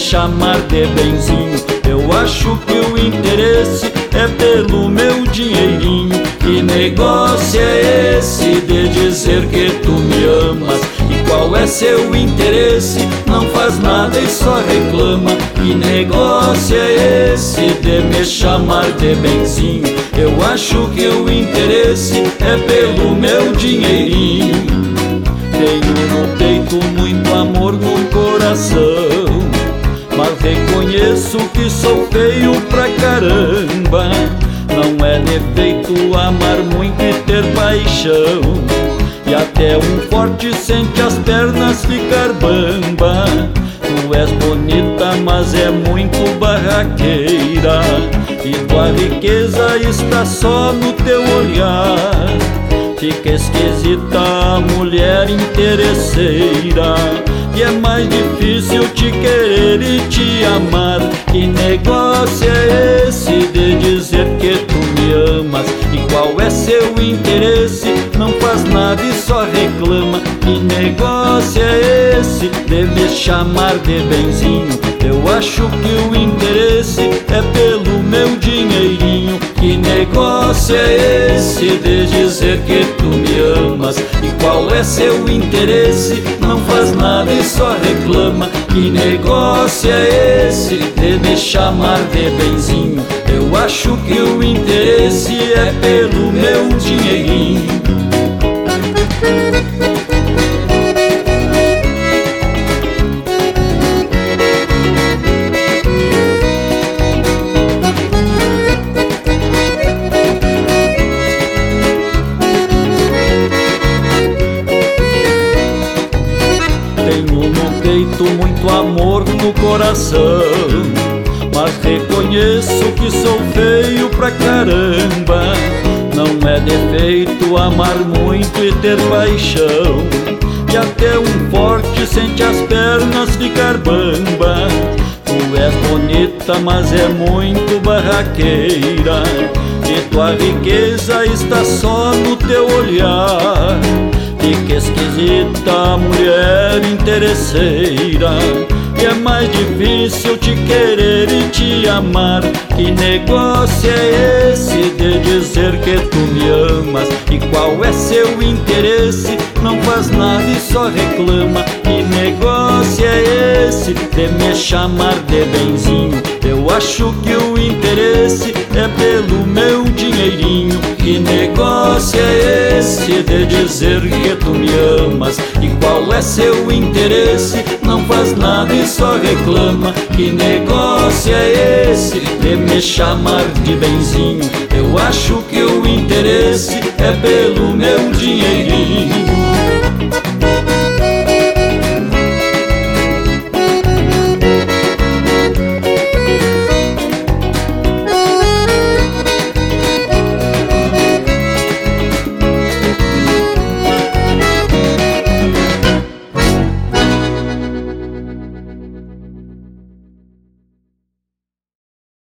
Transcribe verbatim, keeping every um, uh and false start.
chamar de benzinho. Eu acho que o interesse é pelo meu dinheirinho. Que negócio é esse de dizer que tu me amas? E qual é seu interesse? Não faz nada e só reclama. Que negócio é esse de me chamar de benzinho? Eu acho que o interesse é pelo meu dinheirinho. Tenho no peito muito amor no coração, mas reconheço que sou feio pra caramba. Não é defeito amar muito e ter paixão, e até um forte sente as pernas ficar bamba. Tu és bonita, mas é muito barraqueira, e tua riqueza está só no teu olhar. Fica esquisita a mulher interesseira, e é mais difícil te querer e te amar. Que negócio é esse de dizer que tu me amas? E qual é seu interesse? Não faz nada e só reclama. Que negócio é esse de me chamar de benzinho? Eu acho que o interesse é pelo meu dinheirinho. Que negócio é esse de dizer que tu me amas? E qual é seu interesse? Não faz nada e só reclama. Que negócio é esse de me chamar de benzinho? Eu acho que o interesse é pelo meu dinheirinho. Tenho no peito muito amor no coração, mas reconheço que sou feio pra caramba. Não é defeito amar muito e ter paixão, e até um forte sente as pernas ficar bamba. Tu és bonita, mas é muito barraqueira, e tua riqueza está só no teu olhar. Fica esquisita a mulher interesseira, e é mais difícil te querer e te amar. Que negócio é esse de dizer que tu me amas? E qual é seu interesse? Não faz nada e só reclama. Que negócio é esse de me chamar de benzinho? Eu acho que o interesse é pelo meu dinheirinho. Que negócio é esse de dizer que tu me amas? E qual é seu interesse? Não faz nada e só reclama. Que negócio é esse de me chamar de benzinho? Eu acho que o interesse é pelo meu dinheirinho.